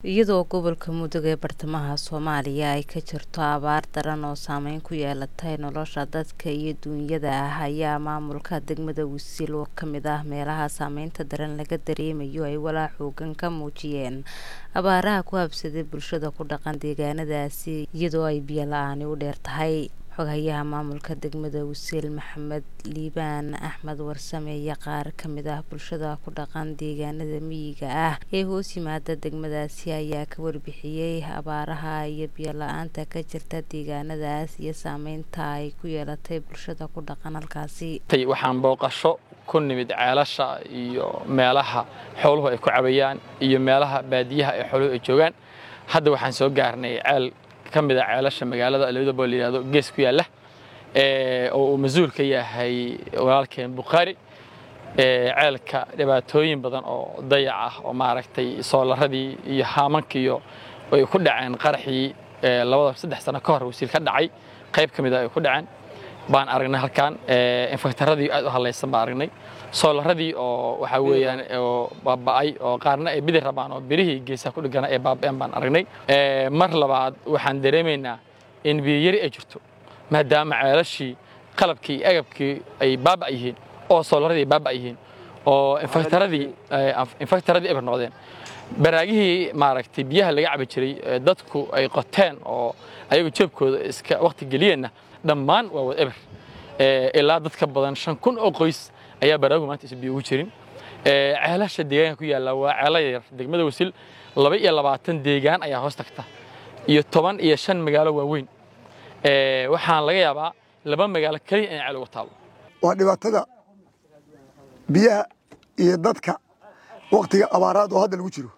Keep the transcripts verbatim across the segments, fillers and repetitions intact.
iyadoo gobolka Mudug ee bartamaha Soomaaliya ay ka jirto abaar daran oo saameyn ku yeelatay nolosha dadka iyo duunyada ah ayaa maamulka degmada Wisil oo kamid ah meelaha saameynta daran laga dareemayo ay walaac xoogan ka muujiyeen abaaraha ku habsaday bulshada ku dhaqan deegaanadaasi iyadoo ay biyo la'aan u dheer tahay. Xogayaha maamulka degmada Wisil Maxamed Liibaan Axmed Warsame iyo qaar kamid ah bulshada ku dhaqan deegaanada miyiga ah ee hoos yimaada degmadaasi ayaa ka warbixiyay abaaraha iyo biyo la'aanta ka jirta deegaanadaas iyo saameynta ay ku yeelatay bulshada ku dhaqan halkaasi. Waxaan booqasho ku nimid ceelasha iyo meelaha xooluhu ay ku cabayaan iyo meelaha baadiyaha ee xooluhu ay joogaan. Hadda waxaan soo gaarnay ceel kamid ah ceelasha magaalada Alwada Liiraado gees ku yaala ee oo mas'uul ka yahay walaalkeen Bukhari ee ceelka dhibaatooyin badan oo dayac ah oo maaragtay soolarradii iyo haamankiyo ay ku dhaceen qarxii labada saddex sano ka hor Wisil ka dhacay qayb kamid ah ay ku dhaceen baan aragnay halkaan ee infektaradii aad u halaysan baan aragnay soolarradii oo waxa weeyaan oo baaba'ay oo qaarna ay bidix rabaan oo birihii geesaha ku dhigana ee baaba'een baan aragnay ee mar labaad waxaan dareemaynaa in biyo yari ay jirto maadaama ceelashii qalabkii agabkii ay baaba'ay yihiin oo soolarradii baaba'ay yihiin oo infektaradii infektaradii ay noqdeen baraagihii maaragtay biyaha laga cabi jiray dadku ay qoteen oo ayagu jeebkooda iska waqti geliyeenna dhammaan waa wada eber ee ilaa dadka badan shan kun oo qoys ayaa baraagu maanta is biyo ugu jirin ee ceelasha deegaanka ku yaala waa ceelal yar degmada Wisil laba iyo labaatan deegaan ayaa hoos tagta iyo toban iyo shan magaalo waaweyn ee waxaan laga yaabaa laba magaalo kaliya in ceel uga taalo. waa dhibaatada biyaha iyo dadka waqtiga abaaraad oo hadda lagu jiro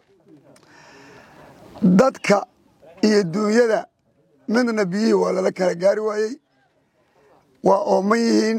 dadka iyo duunyada midna biyihii waa lala kala gaari waayey waa ooman yihiin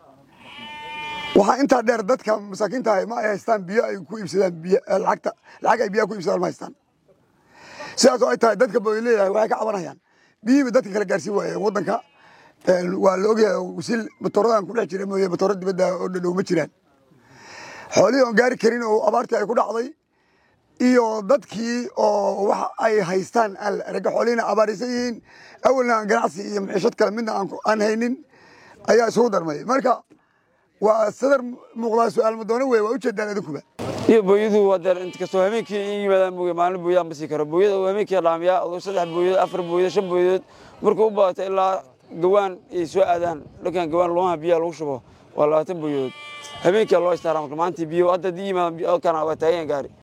waxaa intaa dheer dadka masaakiinta ah ma ay haystaan biyo ay ku iibsadaan biyo lacagta lacag ay biyo ku iibsadaan ma haystaan sidaas oo ay tahay dadka booy leeyahay waxay ka cabanayaan biyihii dadka kala gaarsiin waayeen waddanka waa la ogyahay Wisil matooradan ku dhex jiray mooyee matooro dibadda oo dhadhow ma jiraan xoolihii oon gaari karin oo abaartii ay ku dhacday iyo dadkii oo waxa ay haystaan raga xoolihiina abaarisan yihiin awalna ganacsi iyo maciishad kale midna aan haynin ayaa isugu darmay marka waa sadar muuqdaa su'aal madoona weey waa u jeedaan adinkuba iyo booyadu waa dar inta kasoo habeenkii in yimaadaan mooye maalin booyada ma sii karo booyada habeenkii dhaamiya oo saddex booyada afar booyada shan booyada markuu u baato ilaa gawaan ay soo aadaan dhakan gawaan loo biyo lagu shubo waa labaatan booyada habeenkii loo istaaraamay maanta biyo hadda yimaadaan biyo kana waa taagan gaari